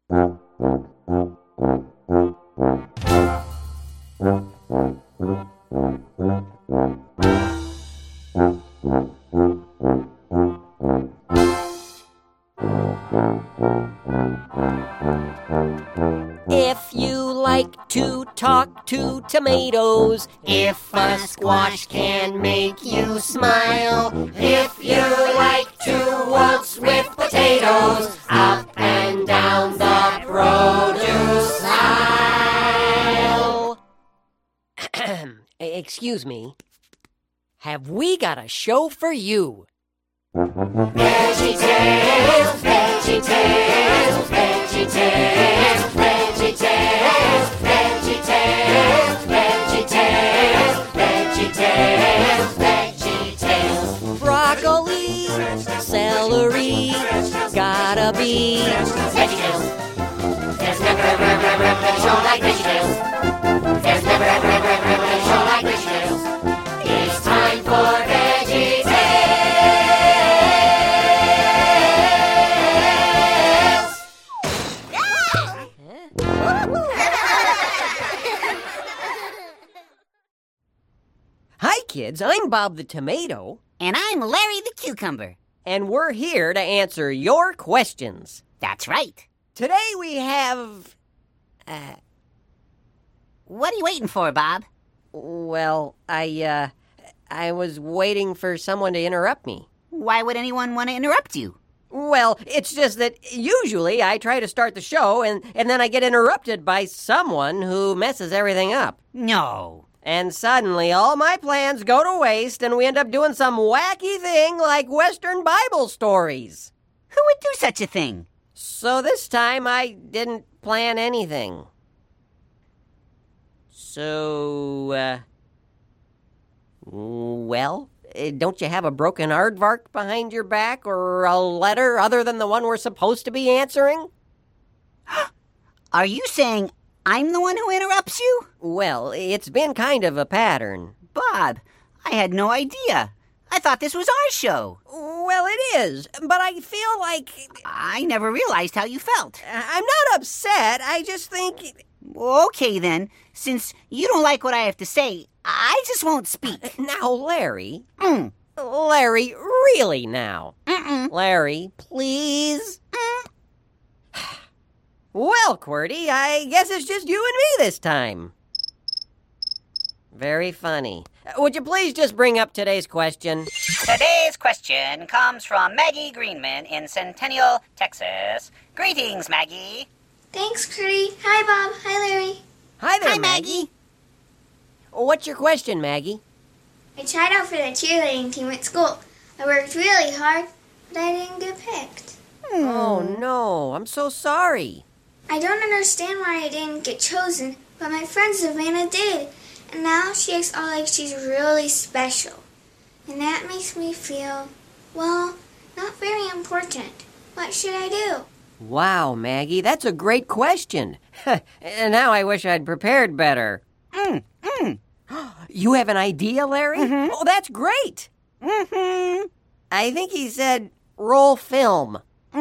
If you like to talk to tomatoes, if a squash can make you smile, if you like to waltz with potatoes, up and down the produce aisle. Excuse me. Have we got a show for you? VeggieTales, VeggieTales, VeggieTales, VeggieTales, VeggieTales, VeggieTales, VeggieTales, VeggieTales. Broccoli, celery, gotta be VeggieTales. There's never a show like VeggieTales. There's never a show like VeggieTales. It's time for VeggieTales. Hi, kids. I'm Bob the Tomato. And I'm Larry the Cucumber. And we're here to answer your questions. That's right. Today we have... What are you waiting for, Bob? Well, I was waiting for someone to interrupt me. Why would anyone want to interrupt you? Well, it's just that usually I try to start the show and then I get interrupted by someone who messes everything up. No. And suddenly all my plans go to waste and we end up doing some wacky thing like Western Bible stories. Who would do such a thing? So this time I didn't plan anything. So, well, don't you have a broken aardvark behind your back or a letter other than the one we're supposed to be answering? Are you saying I'm the one who interrupts you? Well, it's been kind of a pattern. Bob, I had no idea. I thought this was our show. Well, it is, but I feel like... I never realized how you felt. I'm not upset, I just think... Okay, then. Since you don't like what I have to say, I just won't speak. Now, Larry... Larry, really now. Larry, please. Well, QWERTY, I guess it's just you and me this time. Very funny. Would you please just bring up today's question? Today's question comes from Maggie Greenman in Centennial, Texas. Greetings, Maggie. Thanks, QWERTY. Hi, Bob. Hi, Larry. Hi there, Hi, Maggie. What's your question, Maggie? I tried out for the cheerleading team at school. I worked really hard, but I didn't get picked. Oh, no. I'm so sorry. I don't understand why I didn't get chosen, but my friend Savannah did. And now she acts all like she's really special. And that makes me feel, well, not very important. What should I do? Wow, Maggie, that's a great question. And now I wish I'd prepared better. You have an idea, Larry? Oh, that's great. I think he said roll film.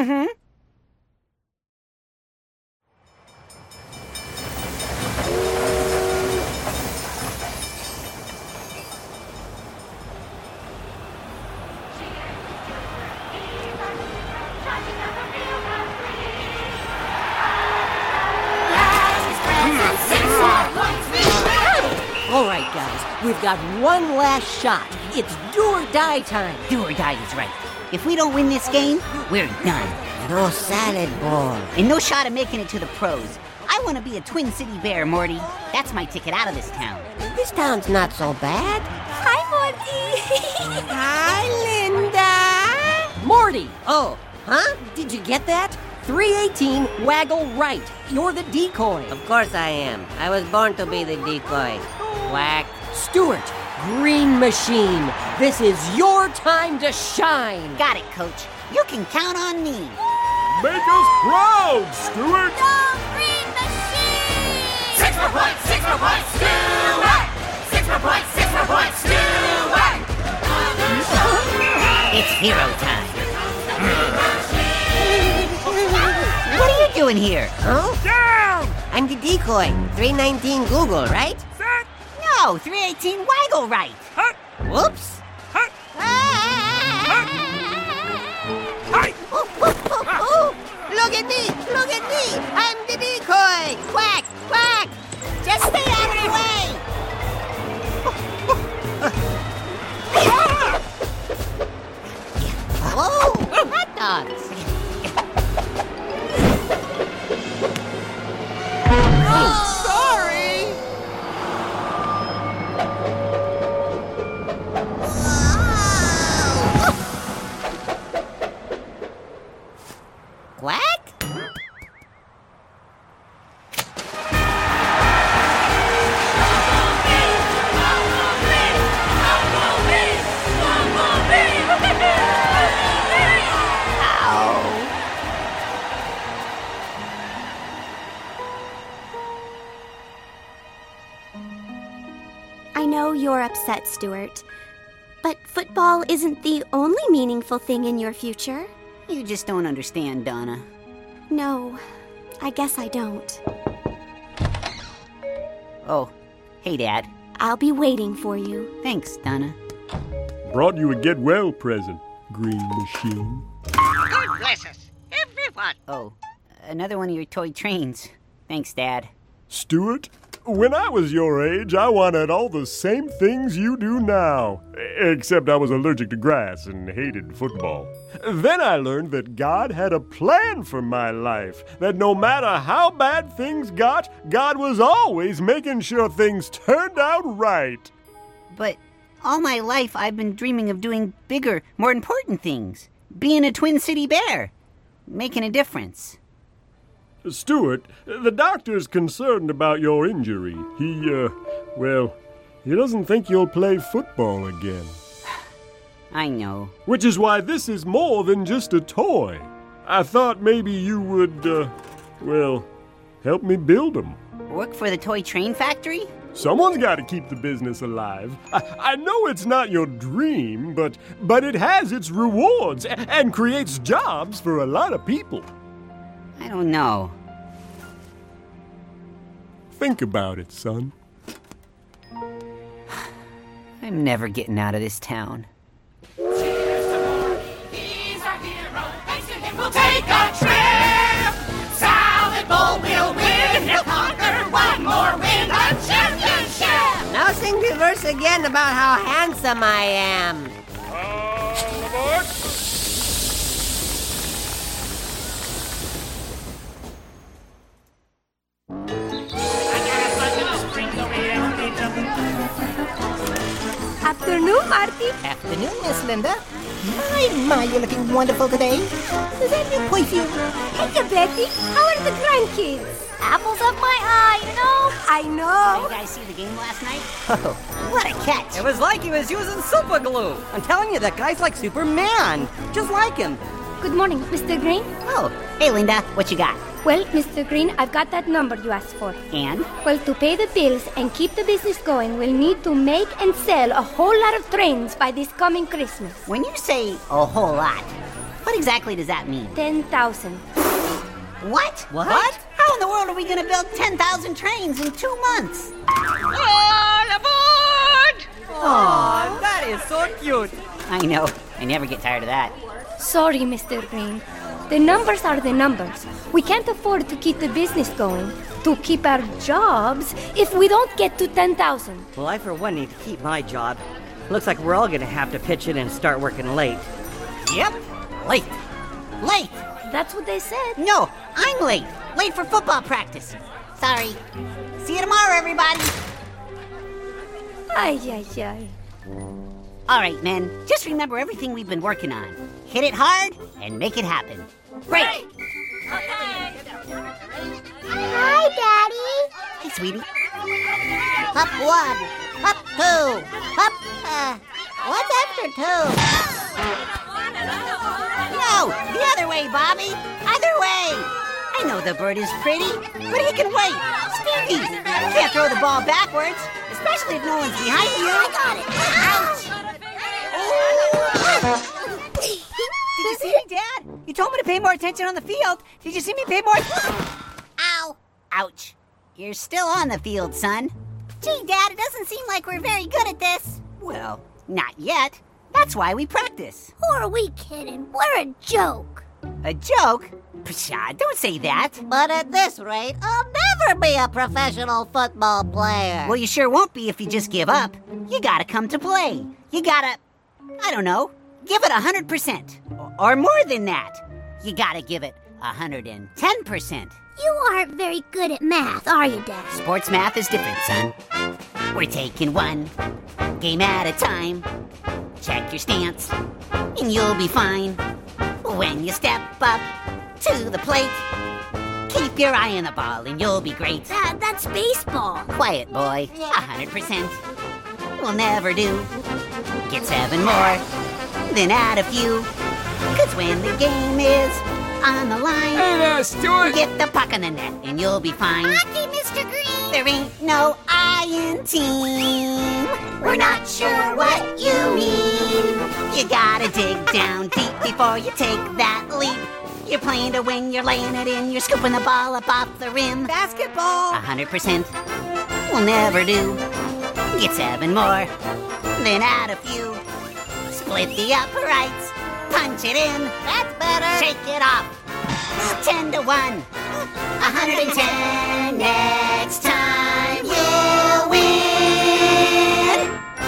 All right, guys, we've got one last shot. It's do or die time. Do or die is right. If we don't win this game, we're done. No salad bowl. And no shot of making it to the pros. I want to be a Twin City Bear, Morty. That's my ticket out of this town. This town's not so bad. Hi, Morty. Hi, Linda. Morty. Oh, huh? Did you get that? 318, waggle right. You're the decoy. Of course I am. I was born to be the decoy. Quack. Stuart, Green Machine. This is your time to shine. Got it, Coach. You can count on me. Make us proud, Stuart! Go Green Machine! 6 more points, 6 more points, Stuart! 6 more points, 6 more points, Stuart! It's hero time. What are you doing doing here? Huh? Down! I'm the decoy. 319 Google, right? Set! No, 318 Waggle right. Hut! Whoops. Hut! Ah! Hi! Oh, look at me! Look at me! I'm the decoy! Quack! Quack! Just stay out of the way. Oh, hot dogs! Sorry! Quack? I know you're upset, Stuart. But football isn't the only meaningful thing in your future. You just don't understand, Donna. No, I guess I don't. Oh, hey, Dad. I'll be waiting for you. Thanks, Donna. Brought you a get well present, Green Machine. God bless us, everyone. Oh, another one of your toy trains. Thanks, Dad. Stuart, when I was your age, I wanted all the same things you do now. Except I was allergic to grass and hated football. Then I learned that God had a plan for my life. That no matter how bad things got, God was always making sure things turned out right. But all my life, I've been dreaming of doing bigger, more important things. Being a Twin City Bear. Making a difference. Stuart, the doctor's concerned about your injury. He doesn't think you'll play football again. I know. Which is why this is more than just a toy. I thought maybe you would, help me build them. Work for the toy train factory? Someone's got to keep the business alive. I know it's not your dream, but it has its rewards and creates jobs for a lot of people. I don't know. Think about it, son. I'm never getting out of this town. Cheers to Morty, he's our hero. Thanks to him, we'll take a trip. Salad Bowl will win. He'll conquer one more win, a championship. Now sing the verse again about how handsome I am. All aboard! Afternoon, Marty. Afternoon, Miss Linda. My, you're looking wonderful today. Is that new perfume? Hey, Betty. How are the grandkids? Apples up my eye, I Did know. you guys see the game last night? Oh, what a catch. It was like he was using super glue. I'm telling you, that guy's like Superman. Just like him. Good morning, Mr. Green. Oh, hey, Linda, what you got? Well, Mr. Green, I've got that number you asked for. And? Well, to pay the bills and keep the business going, we'll need to make and sell a whole lot of trains by this coming Christmas. When you say a whole lot, what exactly does that mean? 10,000. What? What? How in the world are we going to build 10,000 trains in 2 months? All aboard! Aw, that is so cute. I know. I never get tired of that. Sorry, Mr. Green. The numbers are the numbers. We can't afford to keep the business going, to keep our jobs, if we don't get to 10,000. Well, I for one need to keep my job. Looks like we're all gonna have to pitch in and start working late. Yep. Late. Late. That's what they said. No, I'm late. Late for football practice. Sorry. See you tomorrow, everybody. Ay, ay, ay. All right, men. Just remember everything we've been working on. Hit it hard and make it happen. Break. Hi, Daddy. Hey, sweetie. Up 1. Up 2. Up, what's after 2? No, the other way, Bobby. Other way. I know the bird is pretty, but he can wait. Stevie, you can't throw the ball backwards, especially if no one's behind you. I got it. Ouch. Did you see me, Dad? You told me to pay more attention on the field. Did you see me pay more? Ow! Ouch. You're still on the field, son. Gee, Dad, it doesn't seem like we're very good at this. Well, not yet. That's why we practice. Who are we kidding? We're a joke. A joke? Pshaw, don't say that. But at this rate, I'll never be a professional football player. Well, you sure won't be if you just give up. You gotta come to play. You gotta, I don't know, give it 100%. Or more than that. You gotta give it 110%. You aren't very good at math, are you, Dad? Sports math is different, son. We're taking one game at a time. Check your stance, and you'll be fine. When you step up to the plate, keep your eye on the ball, and you'll be great. Dad, that's baseball. Quiet, boy. 100% will never do. Get 7 more, then add a few. 'Cause when the game is on the line, Hey there, Stuart! get the puck in the net, and you'll be fine. Hockey, Mr. Green! There ain't no I in team. We're not sure what you mean. You gotta dig down deep before you take that leap. You're playing to win, you're laying it in, you're scooping the ball up off the rim. Basketball! 100% will never do. Get 7 more, then add a few. Split the uprights, punch it in. That's better! Shake it off. 10-1. 110. Next time you'll win.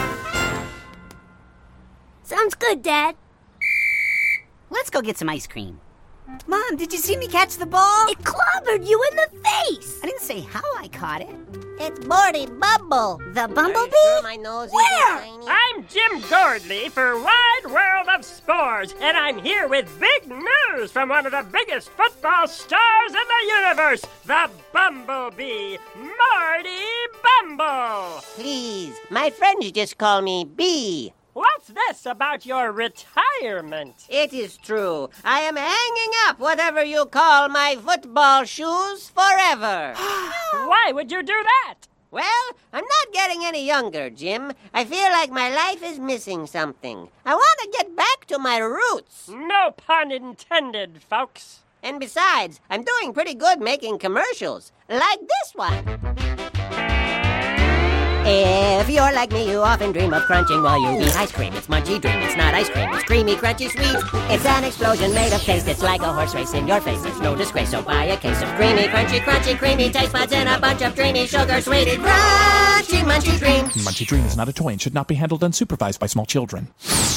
Sounds good, Dad. Let's go get some ice cream. Mom, did you see me catch the ball? It clobbered you in the face. I didn't say how I caught it. It's Morty Bumble. The bumblebee? Sure my nose Where? isn't tiny? I'm Jim Gordley for Wide World of Spores, and I'm here with big news from one of the biggest football stars in the universe, the Bumblebee, Marty Bumble. Please, my friends just call me B. What's this about your retirement? It is true. I am hanging up whatever you call my football shoes forever. Why would you do that? Well, I'm not getting any younger, Jim. I feel like my life is missing something. I want to get back to my roots. No pun intended, folks. And besides, I'm doing pretty good making commercials, like this one. If you're like me, you often dream of crunching while you eat ice cream. It's munchy dream, it's not ice cream. It's creamy, crunchy, sweet. It's an explosion made of taste. It's like a horse race in your face. It's no disgrace, so buy a case of creamy, crunchy, crunchy, creamy taste buds and a bunch of dreamy, sugar-sweeted, crunchy, munchy dream. Munchy Dream is not a toy and should not be handled unsupervised by small children.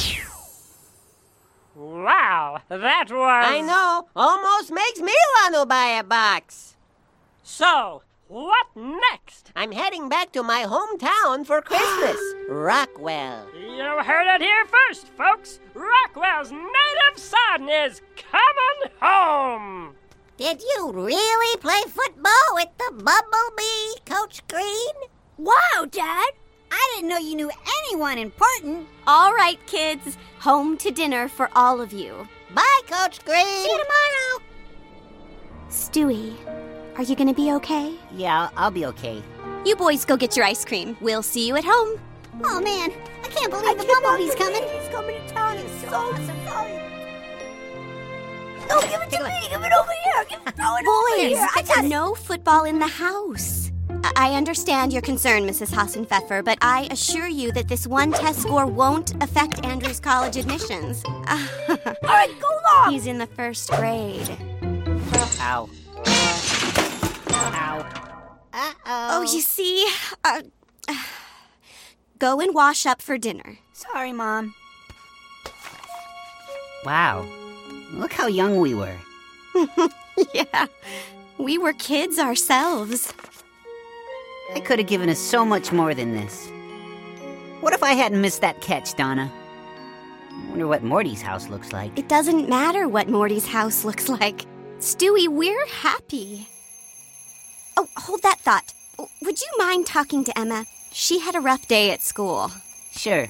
Wow, that was... I know. Almost makes me want to buy a box. So, what next? I'm heading back to my hometown for Christmas, Rockwell. You heard it here first, folks. Rockwell's native son is coming home. Did you really play football with the Bumblebee, Coach Green? Wow, Dad! I didn't know you knew anyone important. All right, kids. Home to dinner for all of you. Bye, Coach Green. See you tomorrow. Stewie, are you gonna be okay? Yeah, I'll be okay. You boys go get your ice cream. We'll see you at home. Oh, man. I can't believe the Bumblebee's coming. He's coming to town. He's so excited. No, give it to me. Give it over here. Throw it over here. I got it. No football in the house. I understand your concern, Mrs. Hassenpfeffer, but I assure you that this one test score won't affect Andrew's college admissions. All right, go long. He's in the first grade. Ow. Ow. Uh-oh. Oh, you see? Go and wash up for dinner. Sorry, Mom. Wow. Look how young we were. Yeah, we were kids ourselves. I could have given us so much more than this. What if I hadn't missed that catch, Donna? I wonder what Morty's house looks like. It doesn't matter what Morty's house looks like. Stewie, we're happy. Oh, hold that thought. Would you mind talking to Emma? She had a rough day at school. Sure.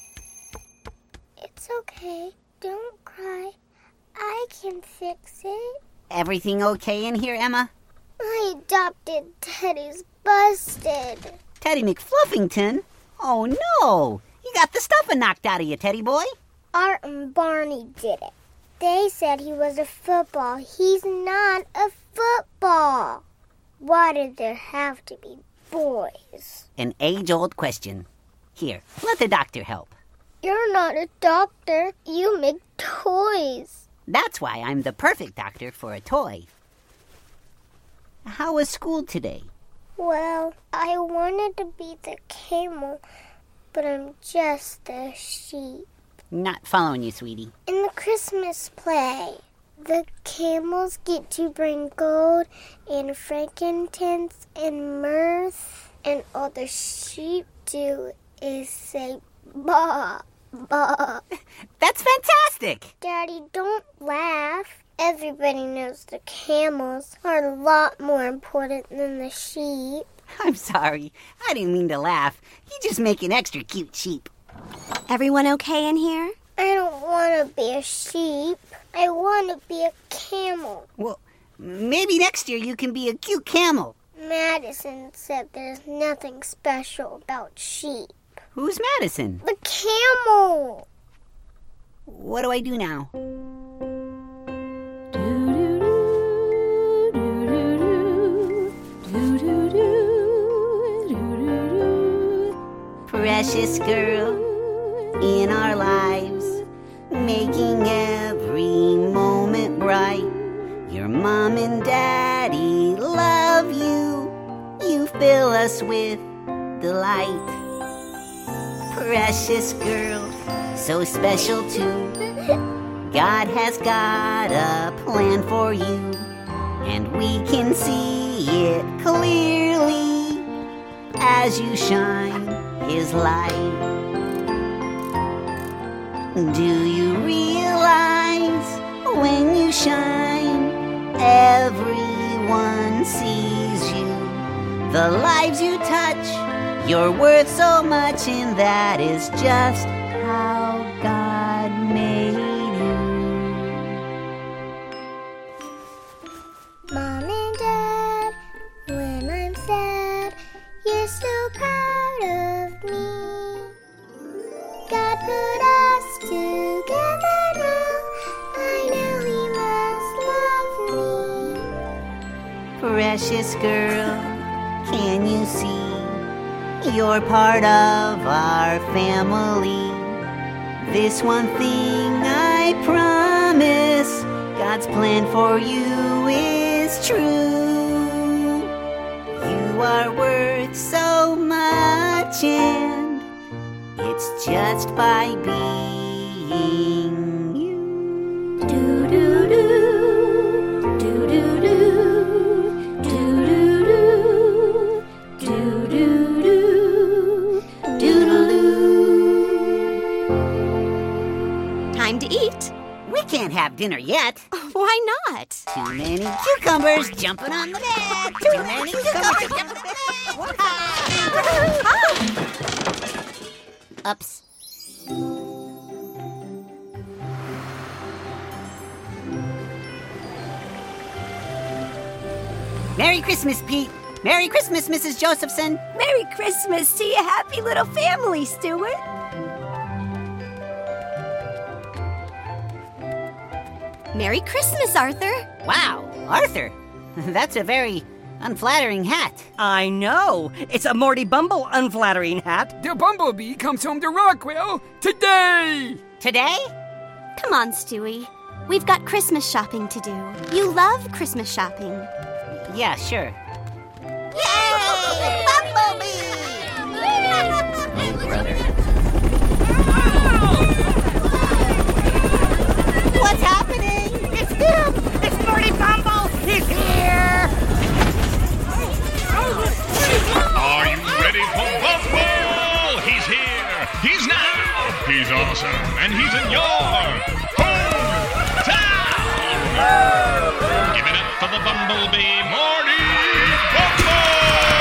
It's okay. Don't cry. I can fix it. Everything okay in here, Emma? My adopted Teddy's busted. Teddy McFluffington? Oh, no! You got the stuffing knocked out of you, Teddy boy. Art and Barney did it. They said he was a football. He's not a football. Why did there have to be boys? An age-old question. Here, let the doctor help. You're not a doctor. You make toys. That's why I'm the perfect doctor for a toy. How was school today? Well, I wanted to be the camel, but I'm just the sheep. Not following you, sweetie. In the Christmas play, the camels get to bring gold and frankincense and myrrh, and all the sheep do is say, "Bah, bah." That's fantastic! Daddy, don't laugh. Everybody knows the camels are a lot more important than the sheep. I'm sorry. I didn't mean to laugh. You just make an extra cute sheep. Everyone okay in here? I don't want to be a sheep. I want to be a camel. Well, maybe next year you can be a cute camel. Madison said there's nothing special about sheep. Who's Madison? The camel. What do I do now? Precious girl in our lives, making every moment bright. Your mom and daddy love you. You fill us with delight. Precious girl, so special too. God has got a plan for you, and we can see it clearly as you shine His light. Do you realize when you shine, everyone sees you? The lives you touch, you're worth so much, and that is just how God made you. Mom and Dad, when I'm sad, you're so proud of me. God put us together now. I know He must love me. Precious girl, can you see? You're part of our family. This one thing I promise, God's plan for you is true. You are worth so much, and it's just by being you. Do-do-do, do-do-do, do-do-do, do-do-do, do-do-do. Time to eat. We can't have dinner yet. Why not? Too many cucumbers jumping on the bed. Too many cucumbers jumping on the bed. Ups. Merry Christmas, Pete. Merry Christmas, Mrs. Josephson. Merry Christmas to your happy little family, Stuart. Merry Christmas, Arthur. Wow, Arthur. That's a very unflattering hat. I know. It's a Morty Bumble unflattering hat. The bumblebee comes home to Rockwell today. Today? Come on, Stewie. We've got Christmas shopping to do. You love Christmas shopping. Yeah, sure. Yay! Bumblebee! Oh, brother. What's happening? It's him! It's Morty Bumble! He's here! Are you ready for Bumble? He's here! He's now! He's awesome! And he's in your hometown! Give it up for the Bumblebee, Morty Bumble!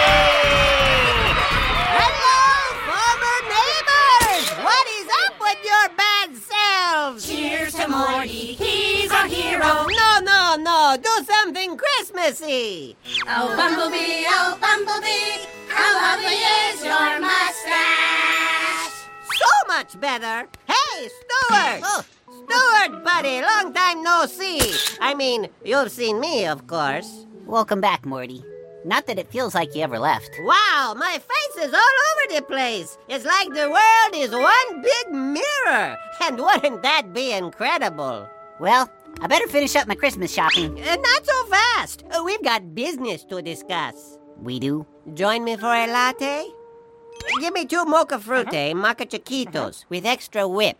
Hello, former neighbors! What is up with your bad selves? Cheers to Morty, he's our hero. No, do something Christmassy. Oh, Bumblebee, how lovely is your mustache? So much better. Hey, Stuart! Oh, Stuart, buddy, long time no see. I mean, you've seen me, of course. Welcome back, Morty. Not that it feels like you ever left. Wow, my face is all over the place. It's like the world is one big mirror. And wouldn't that be incredible? Well, I better finish up my Christmas shopping. Not so fast. We've got business to discuss. We do? Join me for a latte? Give me 2 mocha frutte, maca chiquitos, with extra whip.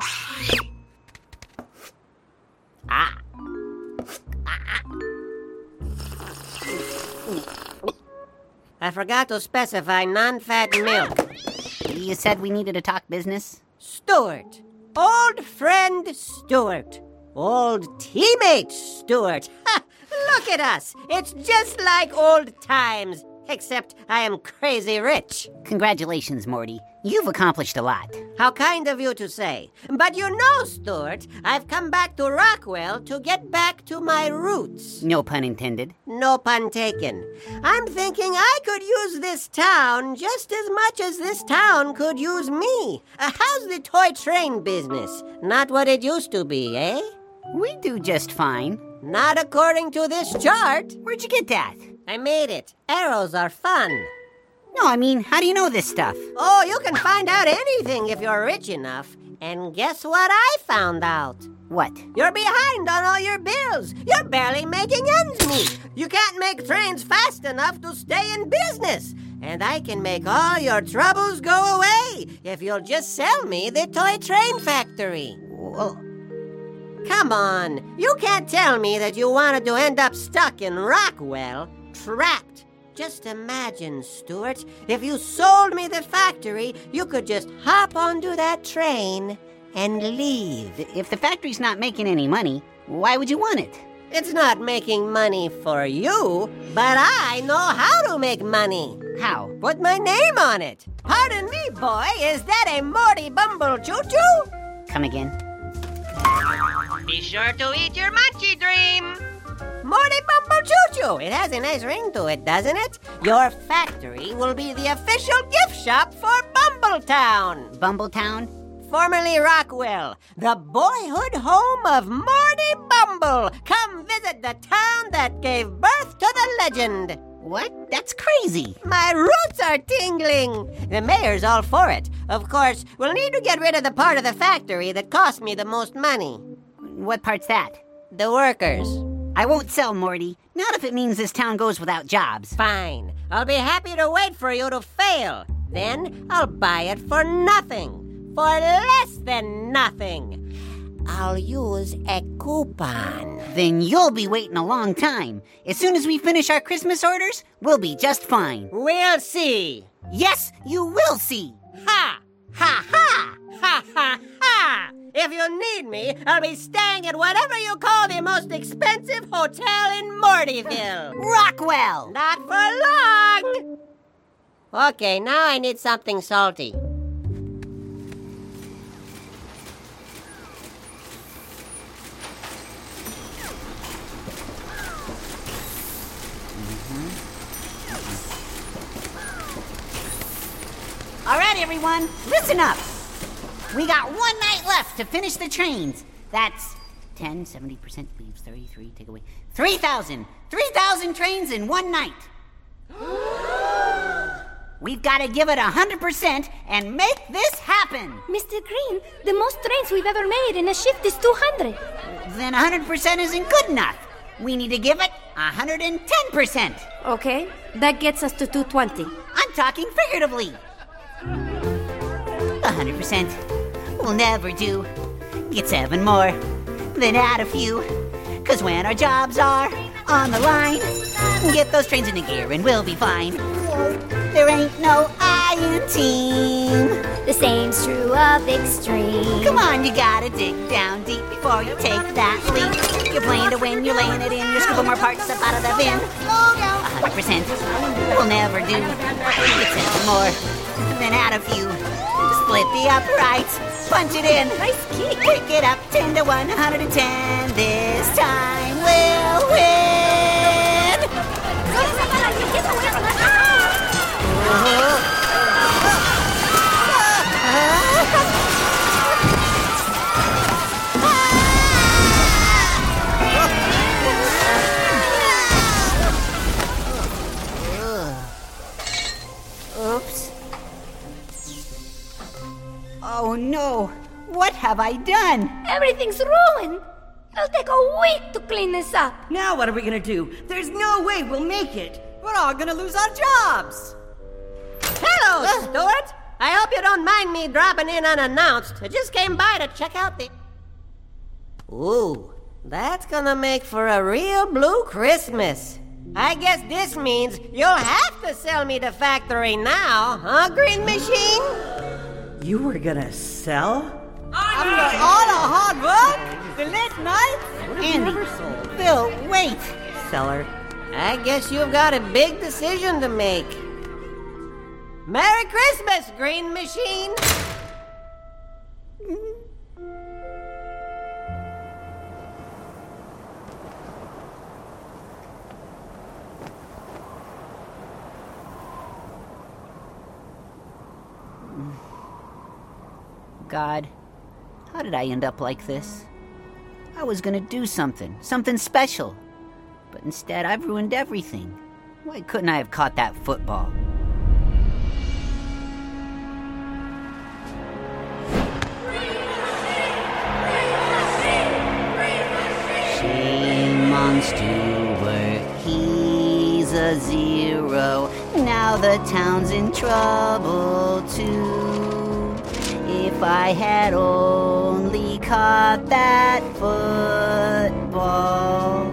I forgot to specify non-fat milk. You said we needed to talk business? Stuart. Old friend Stuart. Old teammate Stuart. Ha! Look at us. It's just like old times. Except I am crazy rich. Congratulations, Morty. You've accomplished a lot. How kind of you to say. But you know, Stuart, I've come back to Rockwell to get back to my roots. No pun intended. No pun taken. I'm thinking I could use this town just as much as this town could use me. How's the toy train business? Not what it used to be, eh? We do just fine. Not according to this chart. Where'd you get that? I made it. Arrows are fun. No, I mean, how do you know this stuff? Oh, you can find out anything if you're rich enough. And guess what I found out? What? You're behind on all your bills. You're barely making ends meet. You can't make trains fast enough to stay in business. And I can make all your troubles go away if you'll just sell me the toy train factory. Well, come on. You can't tell me that you wanted to end up stuck in Rockwell, trapped. Just imagine, Stuart, if you sold me the factory, you could just hop onto that train and leave. If the factory's not making any money, why would you want it? It's not making money for you, but I know how to make money. How? Put my name on it. Pardon me, boy, is that a Morty Bumble Choo-Choo? Come again. Be sure to eat your Munchie Dream. Morty Bumble Choo-Choo. It has a nice ring to it, doesn't it? Your factory will be the official gift shop for Bumbletown. Bumbletown? Formerly Rockwell, the boyhood home of Morty Bumble. Come visit the town that gave birth to the legend. What? That's crazy. My roots are tingling. The mayor's all for it. Of course, we'll need to get rid of the part of the factory that cost me the most money. What part's that? The workers. I won't sell, Morty. Not if it means this town goes without jobs. Fine. I'll be happy to wait for you to fail. Then I'll buy it for nothing. For less than nothing. I'll use a coupon. Then you'll be waiting a long time. As soon as we finish our Christmas orders, we'll be just fine. We'll see. Yes, you will see. Ha! Ha ha! Ha ha ha! If you need me, I'll be staying at whatever you call the most expensive hotel in Mortyville. Rockwell! Not for long! Okay, now I need something salty. All right, everyone, listen up. We got 1 night left to finish the trains. That's 10, 70% leaves 33, take away 3,000. 3,000 trains in 1 night. We've got to give it 100% and make this happen. Mr. Green, the most trains we've ever made in a shift is 200. Then 100% isn't good enough. We need to give it 110%. Okay, that gets us to 220. I'm talking figuratively. 100% will never do. Get 7 more, then add a few. 'Cause when our jobs are on the line, get those trains into gear and we'll be fine. There ain't no I in team. The same's true of extreme. Come on, you gotta dig down deep before you take that leap. You're playing to win, you're laying it in, you're scooping more parts up out of the bin. 100% will never do. Get 7 more, then add a few. Split the uprights, punch it in. Nice kick. Pick it up 10 to 110. This time we'll win. What have I done? Everything's ruined. It'll take a week to clean this up. Now what are we gonna do? There's no way we'll make it. We're all gonna lose our jobs. Hello, Stuart. I hope you don't mind me dropping in unannounced. I just came by to check out the... Ooh, that's gonna make for a real blue Christmas. I guess this means you'll have to sell me the factory now, huh, Green Machine? You were gonna sell? After all our hard work? The late nights? Andy, Bill, wait. Seller, I guess you've got a big decision to make. Merry Christmas, Green Machine! God, how did I end up like this? I was gonna do something special. But instead, I've ruined everything. Why couldn't I have caught that football? Shame on Stuart, he's a zero. Now the town's in trouble too. If I had only caught that football.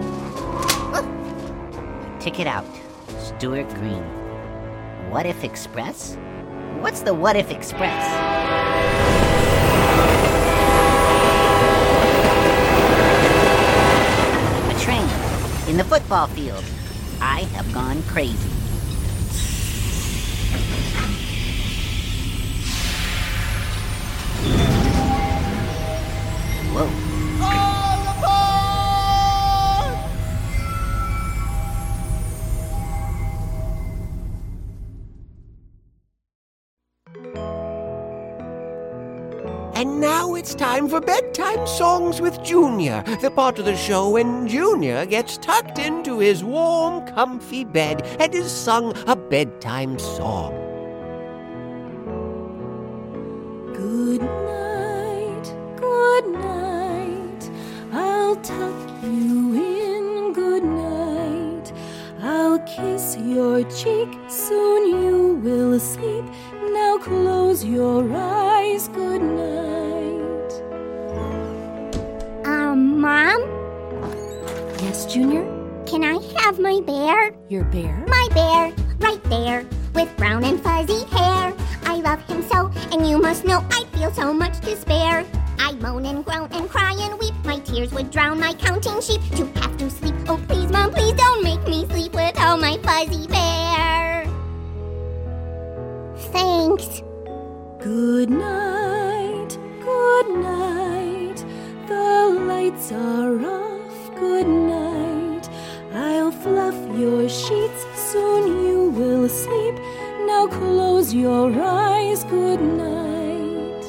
Ticket out. Stuart Green. What If Express? What's the What If Express? A train in the football field. I have gone crazy. Whoa. And now it's time for Bedtime Songs with Junior, the part of the show when Junior gets tucked into his warm, comfy bed and is sung a bedtime song. Good night, good night. I'll tuck you in, good night. I'll kiss your cheek, soon you will sleep. Now close your eyes, good night. Mom? Yes, Junior? Can I have my bear? Your bear? My bear, right there, with brown and fuzzy hair. I love him so, and you must know I feel so much despair. I moan and groan and cry and weep. My tears would drown my counting sheep to have to sleep. Oh, please, Mom, please don't make me sleep without my fuzzy bear. Thanks. Good night, good night. The lights are off, good night. I'll fluff your sheets, soon you will sleep. Now close your eyes, good night.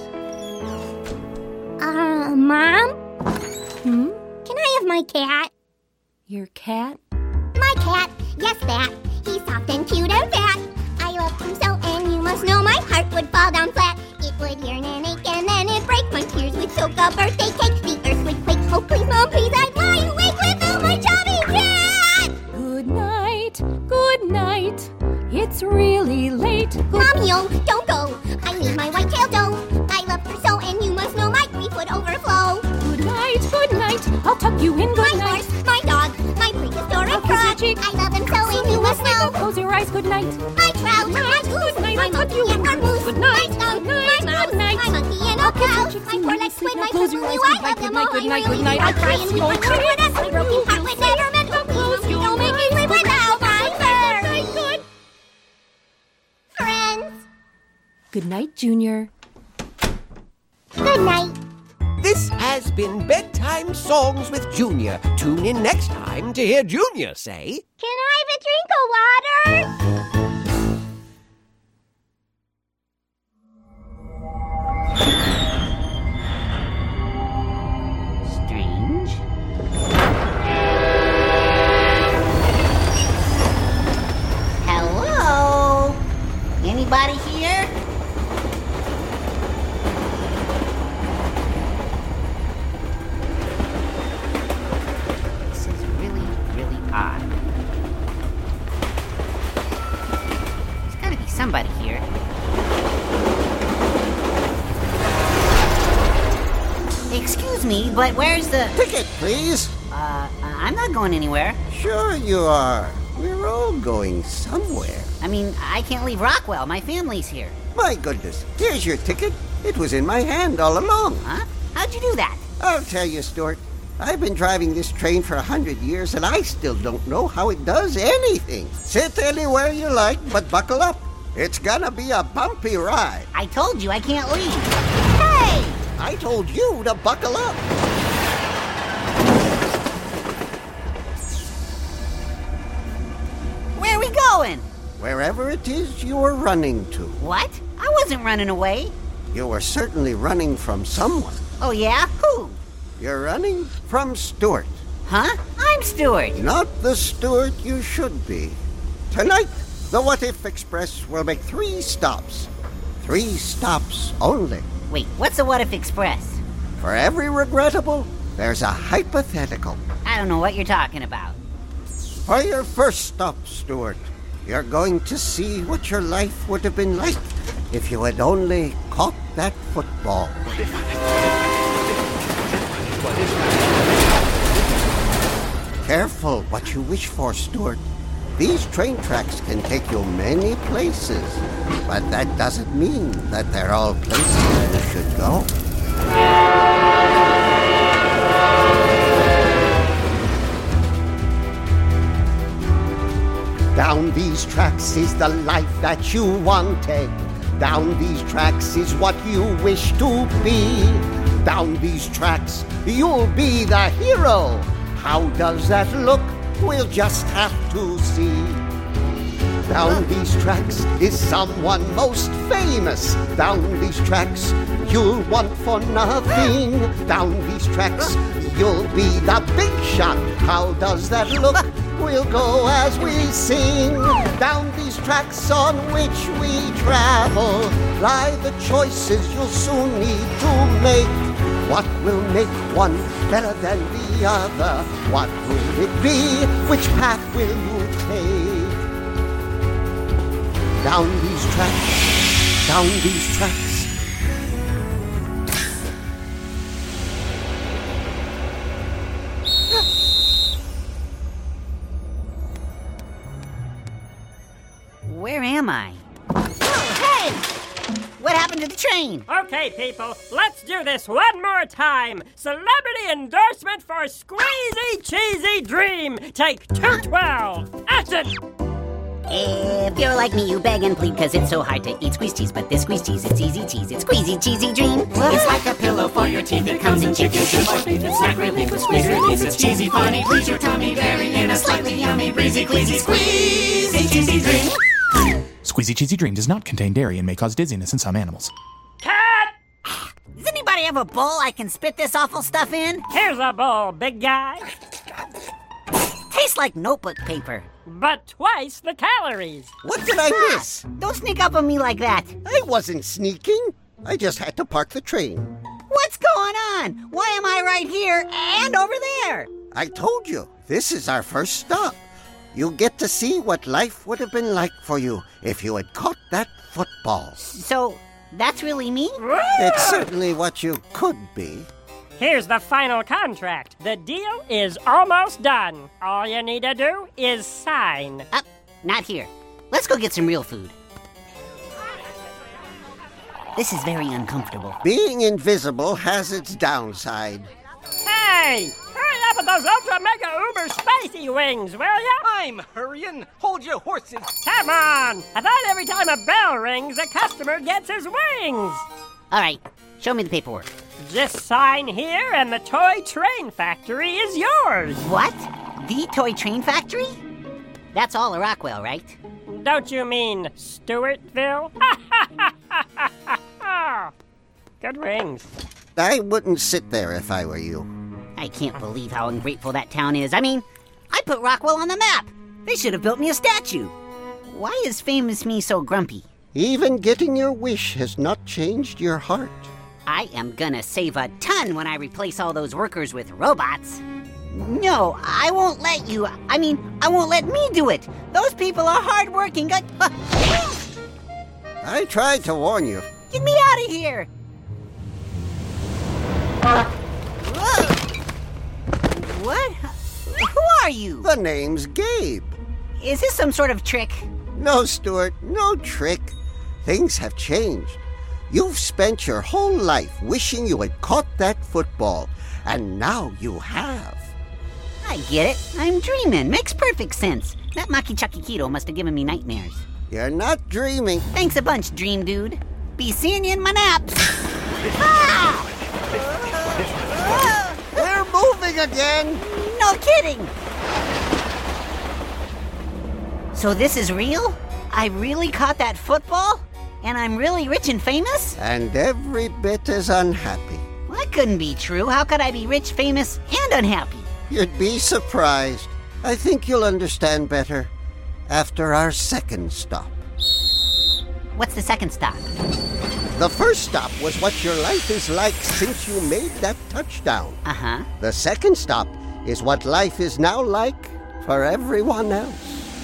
Mom? Hmm? Can I have my cat? Your cat? My cat, yes, that. He's soft and cute and fat. I love him so, and you must know my heart would fall down flat. It would yearn and ache, and then it'd break. My tears would soak a birthday cake. The earth would quake. Oh, please, Mom, please, I'd lie awake without my chubby cat. Good night, good night. It's really late. Mom, yo, don't go. I need my white-tailed doe. I love her so, and you must know my grief would overflow. Good night, good night. I'll tuck you in, good my night. Horse, my dog, my prehistoric frog. I love him so, and you must know. Close your eyes, good night. My trout, my goose, my monkey and our moose. Good night, my skunk, good night, my mouse, good night. my monkey and a cow. My poor legs squid, my close purple your eyes, blue. I good night, love them all. good night, I really good night. I'll cry and weep. My heart would ask, my broken heart would never mend. Oh, please, Mom, don't make me sleep without my fur. Good. Friends. Good night, Junior. Good night. This has been Bedtime Songs with Junior. Tune in next time to hear Junior say, Can I have a drink of water? Strange. Hello? Anybody here? me, but where's the... Ticket, please. I'm not going anywhere. Sure you are. We're all going somewhere. I mean, I can't leave Rockwell. My family's here. My goodness. Here's your ticket. It was in my hand all along. Huh? How'd you do that? I'll tell you, Stuart. I've been driving this train for 100 years, and I still don't know how it does anything. Sit anywhere you like, but buckle up. It's gonna be a bumpy ride. I told you I can't leave. Hey! I told you to buckle up. Where are we going? Wherever it is you are running to. What? I wasn't running away. You were certainly running from someone. Oh, yeah? Who? You're running from Stuart. Huh? I'm Stuart. Not the Stuart you should be. Tonight, the What If Express will make 3 stops. 3 stops only. Wait, what's the What If Express? For every regrettable, there's a hypothetical. I don't know what you're talking about. For your first stop, Stuart, you're going to see what your life would have been like if you had only caught that football. Careful what you wish for, Stuart. These train tracks can take you many places, but that doesn't mean that they're all places you should go. Down these tracks is the life that you wanted. Down these tracks is what you wish to be. Down these tracks, you'll be the hero. How does that look? We'll just have to see. Down these tracks is someone most famous. Down these tracks, you'll want for nothing. Down these tracks, you'll be the big shot. How does that look? We'll go as we sing. Down these tracks on which we travel lie the choices you'll soon need to make. What will make one better than the other? What will it be? Which path will you take? Down these tracks, down these tracks. Where am I? Oh, hey! What happened to the train? Okay, people, let's do this one more time. Celebrity endorsement for Squeezy Cheesy Dream. Take 212. Action! If you're like me, you beg and plead because it's so hard to eat squeeze cheese. But this squeeze cheese, it's easy cheese. It's Squeezy Cheesy Dream. It's like a pillow for your teeth. It comes in chicken soup or beef and snack relief with squeeze release. It's cheesy, funny, please your tummy, very in a slightly yummy, breezy, queasy, Squeezy Cheesy Dream. Squeezy Cheesy Dream does not contain dairy and may cause dizziness in some animals. Cat! Does anybody have a bowl I can spit this awful stuff in? Here's a bowl, big guy. Tastes like notebook paper. But twice the calories. What did I miss? Don't sneak up on me like that. I wasn't sneaking. I just had to park the train. What's going on? Why am I right here and over there? I told you, this is our first stop. You'll get to see what life would have been like for you if you had caught that football. So, that's really me? It's certainly what you could be. Here's the final contract. The deal is almost done. All you need to do is sign. Not here. Let's go get some real food. This is very uncomfortable. Being invisible has its downside. Hey! Hurry up with those ultra mega uber spicy wings, will ya? I'm hurrying. Hold your horses. Come on! I thought every time a bell rings, a customer gets his wings. All right, show me the paperwork. Just sign here and the toy train factory is yours. What? The toy train factory? That's all of Rockwell, right? Don't you mean Stewartville? Good wings. I wouldn't sit there if I were you. I can't believe how ungrateful that town is. I mean, I put Rockwell on the map. They should have built me a statue. Why is famous me so grumpy? Even getting your wish has not changed your heart. I am gonna save a ton when I replace all those workers with robots. No, I won't let you. I won't let me do it. Those people are hardworking. I tried to warn you. Get me out of here. What? Who are you? The name's Gabe. Is this some sort of trick? No, Stuart, no trick. Things have changed. You've spent your whole life wishing you had caught that football, and now you have. I get it. I'm dreaming. Makes perfect sense. That Maki Chakikito must have given me nightmares. You're not dreaming. Thanks a bunch, dream dude. Be seeing you in my naps. Ah! They're moving again. No kidding. So this is real? I really caught that football? And I'm really rich and famous? And every bit as unhappy. Well, that couldn't be true. How could I be rich, famous, and unhappy? You'd be surprised. I think you'll understand better after our second stop. What's the second stop? The first stop was what your life is like since you made that touchdown. Uh-huh. The second stop is what life is now like for everyone else.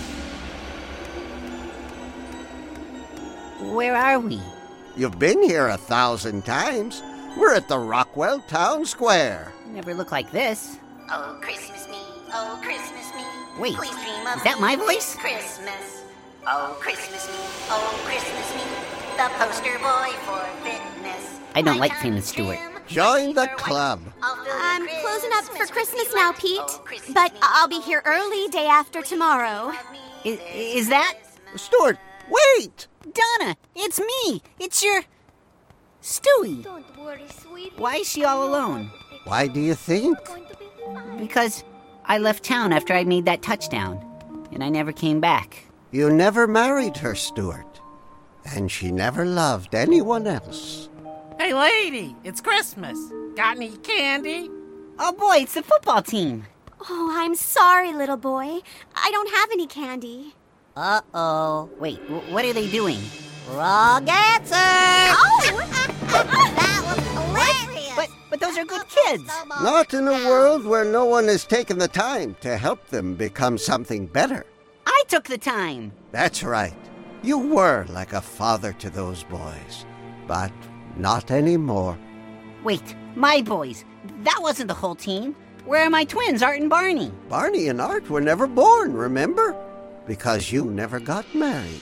Where are we? You've been here 1,000 times. We're at the Rockwell Town Square. Never looked like this. Oh, Christmas me. Oh, Christmas me. Wait, Please dream of is that my voice? Christmas. Oh, Christmas me. Oh, Christmas me. The poster boy for fitness. I don't like famous Stuart. Join the club. I'm closing up for Christmas now, Pete. But I'll be here early day after tomorrow. Is that? Stuart, wait! Donna, it's me. It's your... Stewie. Don't worry, sweetie. Why is she all alone? Why do you think? Because I left town after I made that touchdown, and I never came back. You never married her, Stuart. And she never loved anyone else. Hey, lady, it's Christmas. Got any candy? Oh, boy, it's the football team. Oh, I'm sorry, little boy. I don't have any candy. Uh-oh. Wait, what are they doing? Wrong answer! Oh! That was hilarious! But those are good kids. Not in a world where no one has taken the time to help them become something better. I took the time. That's right. You were like a father to those boys. But not anymore. Wait, my boys. That wasn't the whole team. Where are my twins, Art and Barney? Barney and Art were never born, remember? Because you never got married.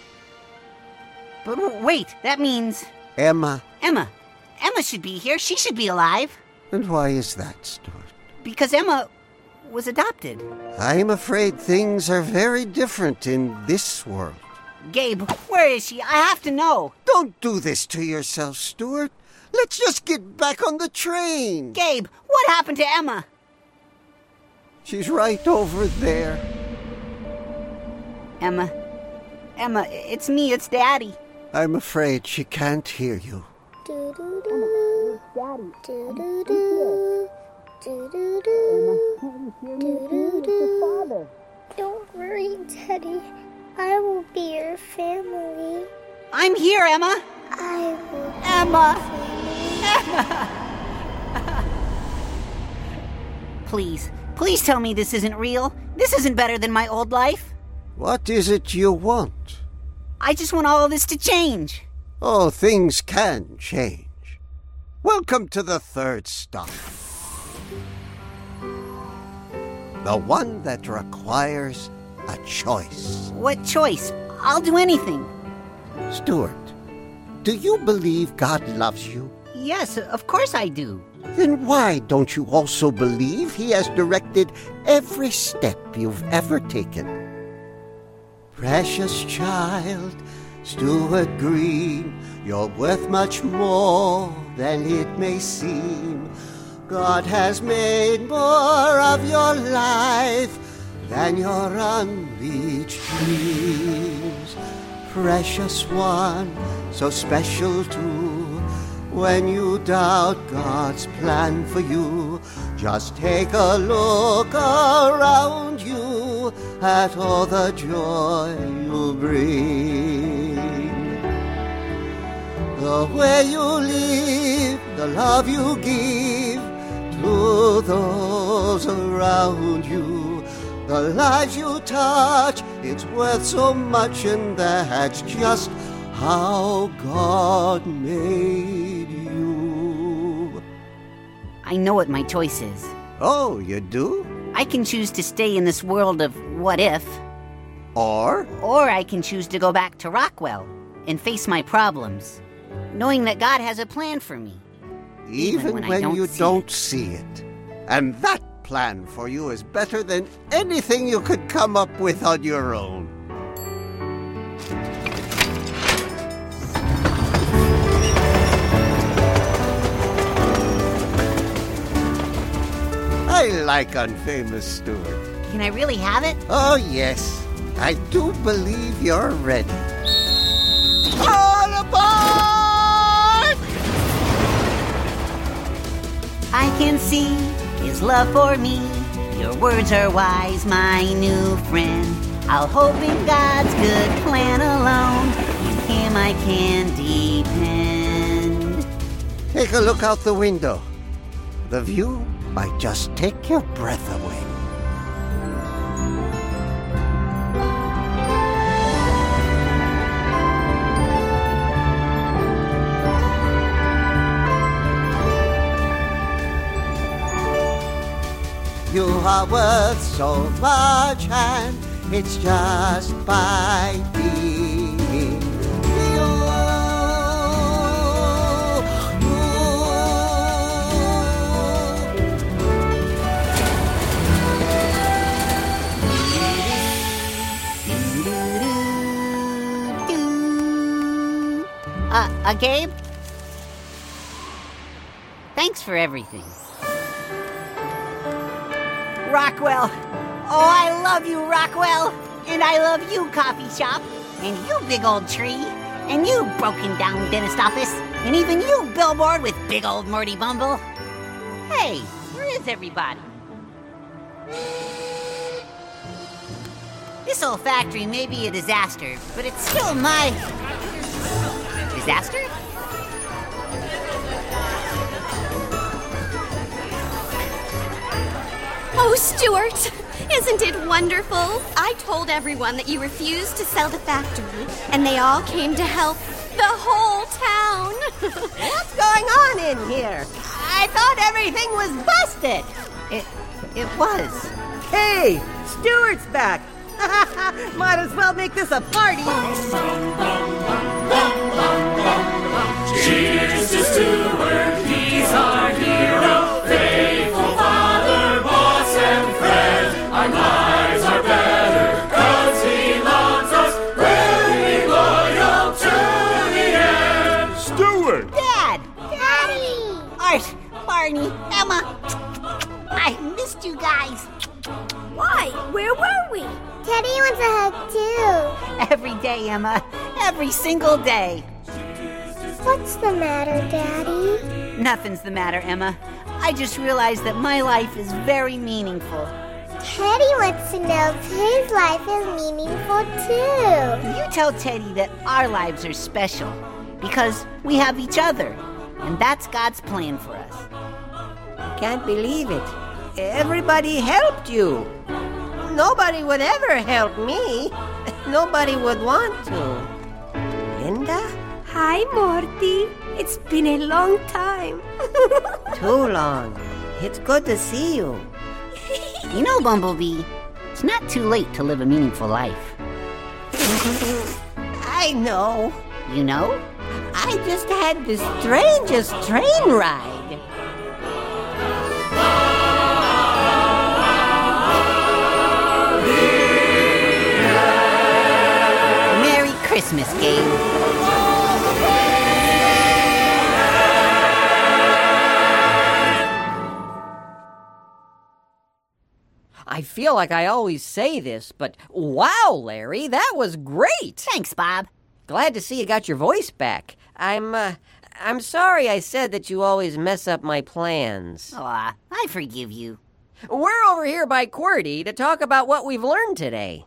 But wait, that means... Emma. Emma should be here. She should be alive. And why is that, Stuart? Because Emma was adopted. I'm afraid things are very different in this world. Gabe, where is she? I have to know. Don't do this to yourself, Stuart. Let's just get back on the train. Gabe, what happened to Emma? She's right over there. Emma, it's me, it's Daddy. I'm afraid she can't hear you. Do-do-do. Do-do-do. Do-do-do. Do-do-do. Don't worry, Teddy. I will be your family. I'm here, Emma. I will Emma. Please tell me this isn't real. This isn't better than my old life. What is it you want? I just want all of this to change. Oh, things can change. Welcome to the third stop. The one that requires a choice. What choice? I'll do anything. Stuart, do you believe God loves you? Yes, of course I do. Then why don't you also believe He has directed every step you've ever taken? Precious child, Stuart Green, you're worth much more than it may seem. God has made more of your life than your unreached dreams. Precious one, so special too. When you doubt God's plan for you, just take a look around you at all the joy you'll bring. The way you live, the love you give to those around you, the lives you touch, it's worth so much, and that's just how God made you. I know what my choice is. Oh, you do? I can choose to stay in this world of what if. Or I can choose to go back to Rockwell and face my problems, knowing that God has a plan for me. Even when you don't see it. And that plan for you is better than anything you could come up with on your own. I like Unfamous Stewart. Can I really have it? Oh, yes. I do believe you're ready. All aboard! I can see his love for me. Your words are wise, my new friend. I'll hope in God's good plan alone. In him I can depend. Take a look out the window. The view might just take your breath away. You are worth so much, and it's just by being you. Gabe? Thanks for everything. Rockwell. Oh, I love you, Rockwell. And I love you, coffee shop. And you, big old tree. And you, broken down dentist office. And even you, billboard with big old Morty Bumble. Hey, where is everybody? This old factory may be a disaster, but it's still my... Disaster? Oh, Stuart! Isn't it wonderful? I told everyone that you refused to sell the factory, and they all came to help. The whole town! What's going on in here? I thought everything was busted. It was. Hey, Stuart's back! Might as well make this a party! Cheers to Stuart, he's our hero. Faithful father, boss, and friend. Our lives are better, 'cause he loves us. We'll be loyal to the end. Stuart! Dad! Daddy! Art, Barney, Emma. I missed you guys. Why? Where were we? Teddy wants a hug too. Every day, Emma. Every single day. What's the matter, Daddy? Nothing's the matter, Emma. I just realized that my life is very meaningful. Teddy wants to know if his life is meaningful too. You tell Teddy that our lives are special because we have each other, and that's God's plan for us. Can't believe it. Everybody helped you. Nobody would ever help me. Nobody would want to. Linda? Hi, Morty. It's been a long time. Too long. It's good to see you. You know, Bumblebee, it's not too late to live a meaningful life. I know. You know? I just had the strangest train ride. Merry Christmas, Gabe. I feel like I always say this, but wow, Larry, that was great. Thanks, Bob. Glad to see you got your voice back. I'm sorry I said that you always mess up my plans. Aw, I forgive you. We're over here by QWERTY to talk about what we've learned today.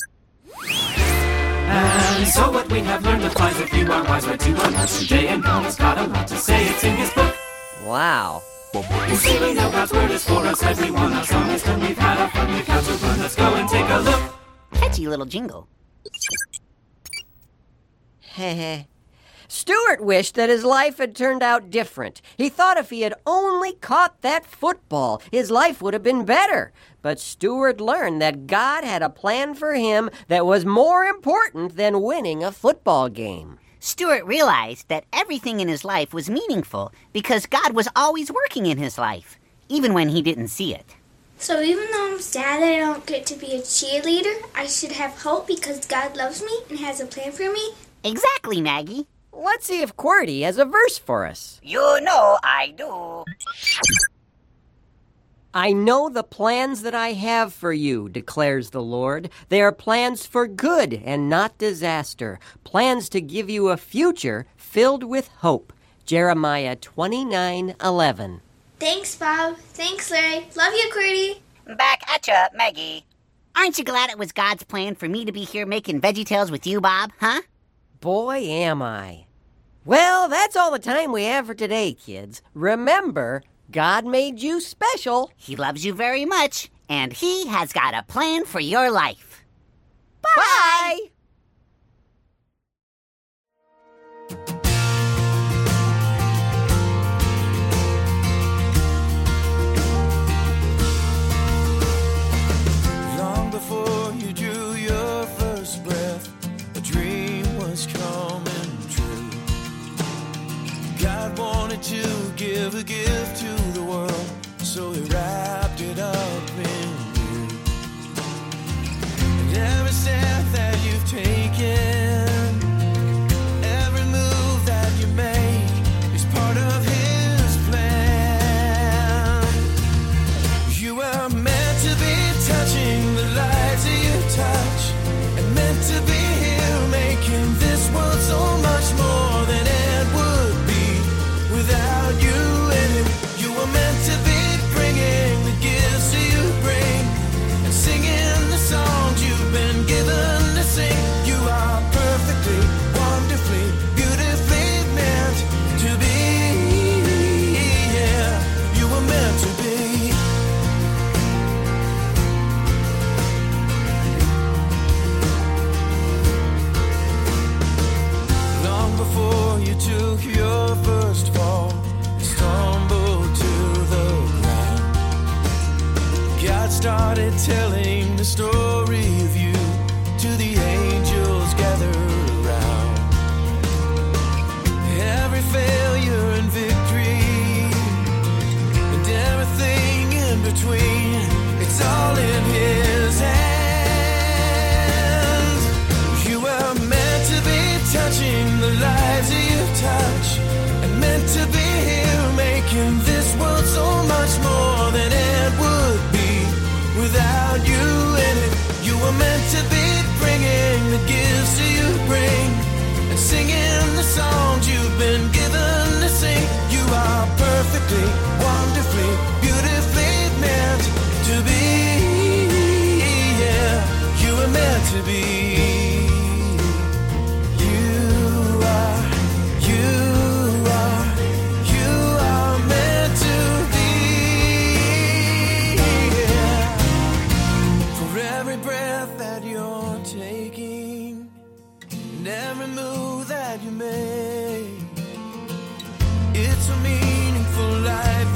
And so what we have learned applies if you are wise, right to our lesson. Jay and Paul's got a lot to say, it's in his book. Wow. You see, we know God's word is for us, everyone. As long as we've had our fun, we've got to run. Let's go and take a look. Catchy little jingle. Heh. Stuart wished that his life had turned out different. He thought if he had only caught that football, his life would have been better. But Stuart learned that God had a plan for him that was more important than winning a football game. Stuart realized that everything in his life was meaningful because God was always working in his life, even when he didn't see it. So even though I'm sad that I don't get to be a cheerleader, I should have hope because God loves me and has a plan for me? Exactly, Maggie. Let's see if QWERTY has a verse for us. You know I do. I know the plans that I have for you, declares the Lord. They are plans for good and not disaster, plans to give you a future filled with hope. Jeremiah 29:11. Thanks, Bob. Thanks, Larry. Love you, QWERTY. Back at ya, Maggie. Aren't you glad it was God's plan for me to be here making VeggieTales with you, Bob, huh? Boy, am I. Well, that's all the time we have for today, kids. Remember, God made you special. He loves you very much, and He has got a plan for your life. Bye! Long before you drew your first breath, a dream was coming true. God wanted to give a gift to the world, so He wrapped it up in you. And every step that you've taken, every move that you make is part of His plan. You were meant to be touching the lives that you touch, and meant to be here making this world so much more than it would be without you in it. You were meant to be bringing the gifts that you bring, and singing the songs you've been given to sing. You are perfectly, wonderfully, beautifully meant to be. Yeah, you were meant to be. Long before you took your first fall, you stumbled to the ground. God started telling the story of you to the angels gathered around. Every failure and victory, and everything in between, it's all in His hands. You were meant to be touching the lives that you touch, and meant to be here making this world so much more than it would be without you in it. You were meant to be bringing the gifts that you bring, and singing the songs you've been given to sing. You are perfectly, wonderfully, beautifully meant to be. Yeah, you were meant to be. It's a meaningful life